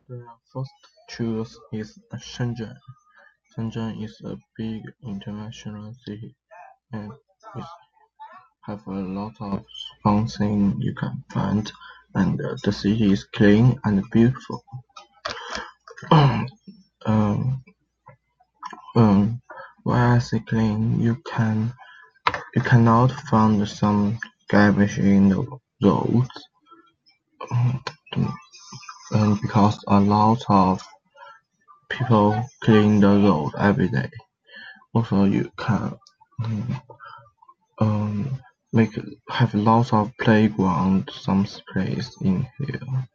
The first choice is Shenzhen. Shenzhen is a big international city and it have a lot of fun things you can find, and the city is clean and beautiful. um, um, while I say clean, you cannot find some garbage in the roads, and because a lot of people clean the road every day. Also, you can um, um, make have lots of playground some place in here.